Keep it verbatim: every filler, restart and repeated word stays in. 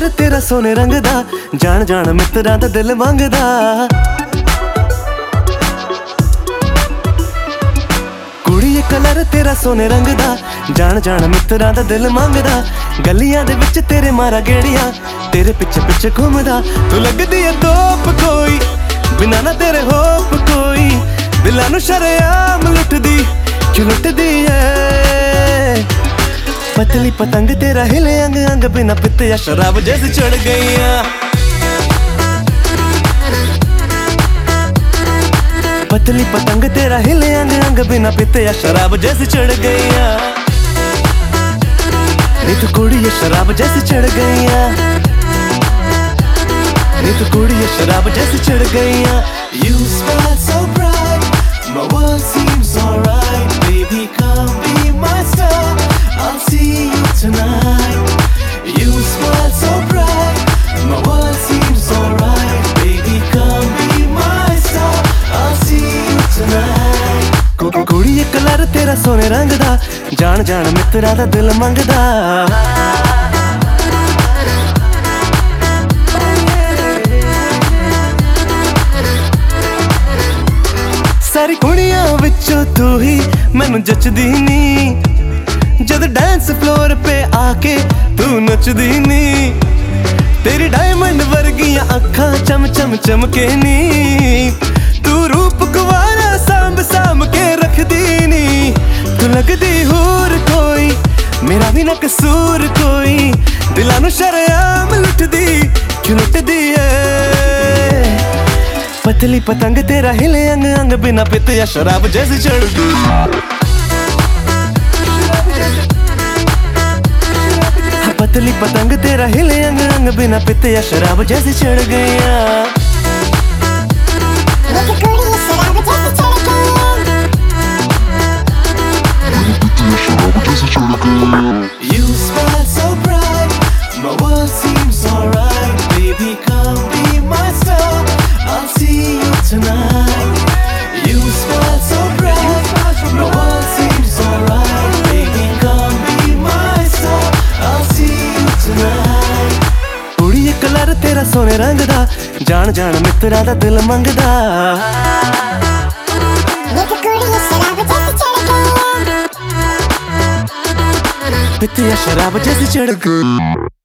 Colour तेरा सोने रंग दा, जान जान मित्तरां दा दिल मंगदा। कुड़िए कलर तेरा सोने रंग दा, जान जान मित्तरां दा दिल मंगदा। गलियां दे विच तेरे मारा गेड़ियां, तेरे पिछे पिछे घूमदा। तू लगदी है तोप कोई, बिना ना तेरे होप कोई। दिलां नूं शरेआम लुटदी, क्यों लुटदी है। पतली पतंग तेरा हिले अंग अंग, बिना पित्ते या शराब जैसे चढ़ गईया। पतली पतंग तेरा हिले अंग अंग, बिना पित्ते या शराब जैसे चढ़ गईया। नी तू कुड़ी शराब जैसे चढ़ गईया, नी तू कुड़ी शराब जैसे चढ़ गईया। You smile so bright, my world seems alright. Baby come be my star, I'll see you tonight. You smile so bright, my world seems alright. Baby come be my star, I'll see you tonight. कुड़िए colour तेरा सोने रंग दा, जान जान मित्तरां दा दिल मंगदा। सारी कुड़ियां विचों तू ही मैनू जचदी नी, जद डांस फ्लोर पे आके तू नचदी नी। तेरी डायमंड वर्गियां अखां चम चम चमके नी, तू रूप कुवारा सांभ सांभ के रखदी नी। तू लगदी होर कोई, मेरा भी ना कसूर कोई। दिलां नूं शरेआम लुटदी, क्यों लुटदी है। पतली पतंग तेरा हिले अंग अंग, बिना पित्ते या शराब जैसे चढ़ गई। पतली पतंग तेरा हिले अंग अंग, बिना पित्ते या शराब जैसे चढ़ गईया। You smile so bright, my world seems alright. Baby come be my star, I'll see you tonight. You smile so bright, my world seems alright. Baby come be my star, I'll see you tonight. कुड़िए colour तेरा सोने रंग दा, जान जान मित्तरां दा दिल मंगदा। पित्ते या शराब जैसे चढ़ गई।